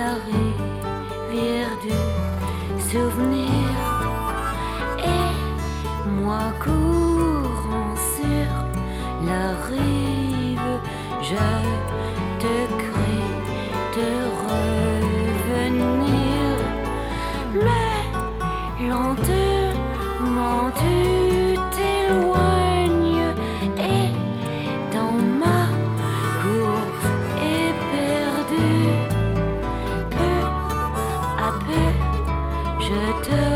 la rivière du souvenir. Et moi courant sur la rive, je te crie de revenir. Mais lentement tu t'éloignes et dans ma course éperdue, peu à peu je te